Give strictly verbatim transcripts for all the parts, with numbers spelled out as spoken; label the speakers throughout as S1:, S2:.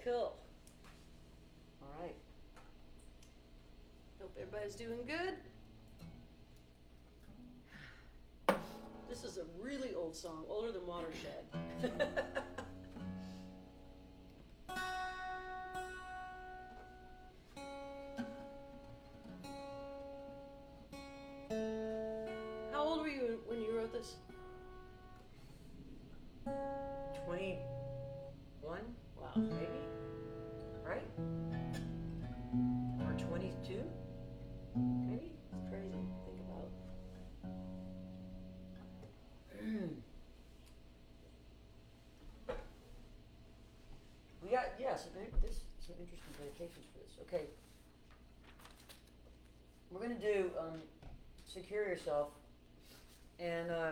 S1: Cool. All right. Hope everybody's doing good. This is a really old song, older than Watershed. How old were you when you wrote this?
S2: twenty-one?
S1: Wow.
S2: Maybe? Right? Or twenty-two? Maybe?
S1: It's crazy to think about.
S2: We got, yeah, some, in- this, some interesting dedications for this. Okay. We're going to do um, Secure Yourself. And uh,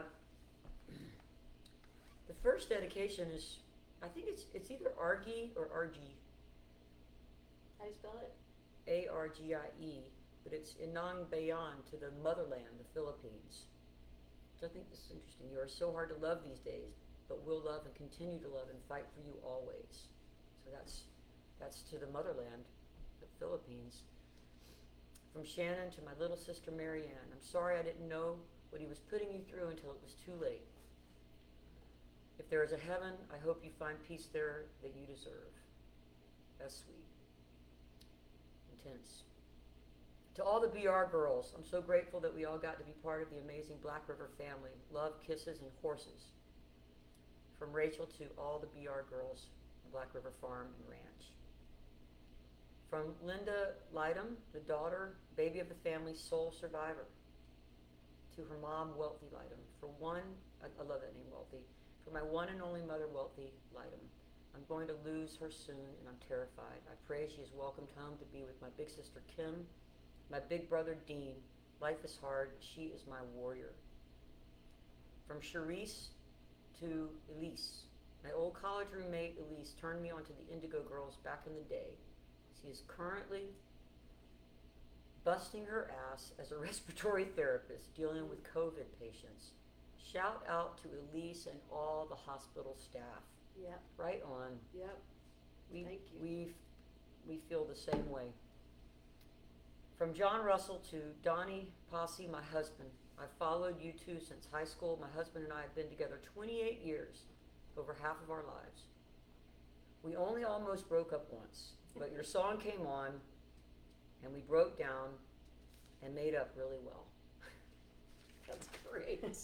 S2: the first dedication is, I think it's it's either Argie or R G.
S1: How do you spell it?
S2: A R G I E. But it's Inang Bayan to the motherland, the Philippines. So I think this is interesting. You are so hard to love these days, but will love and continue to love and fight for you always. So that's that's to the motherland, the Philippines. From Shannon to my little sister Marianne. I'm sorry I didn't know what he was putting you through until it was too late. If there is a heaven, I hope you find peace there that you deserve. That's sweet. Intense. To all the B R girls, I'm so grateful that we all got to be part of the amazing Black River family. Love, kisses, and horses. From Rachel to all the B R girls, Black River Farm and Ranch. From Linda Lydham, the daughter, baby of the family, sole survivor. To her mom, Wealthy Lydham. For one, I, I love that name, Wealthy. For my one and only mother, Wealthy Lydham. I'm going to lose her soon, and I'm terrified. I pray she is welcomed home to be with my big sister, Kim, my big brother, Dean. Life is hard. She is my warrior. From Charisse to Elise. My old college roommate, Elise, turned me onto the Indigo Girls back in the day. She is currently busting her ass as a respiratory therapist dealing with COVID patients. Shout out to Elise and all the hospital staff.
S1: Yep.
S2: Right on.
S1: Yep.
S2: We,
S1: Thank you.
S2: We, we feel the same way. From John Russell to Donnie Posse, my husband. I followed you two since high school. My husband and I have been together twenty-eight years, over half of our lives. We only almost broke up once, but your song came on, and we broke down and made up really well.
S1: That's great. uh,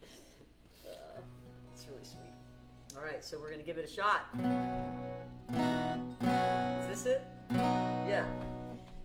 S1: it's really sweet.
S2: All right, so we're going to give it a shot. Is this it?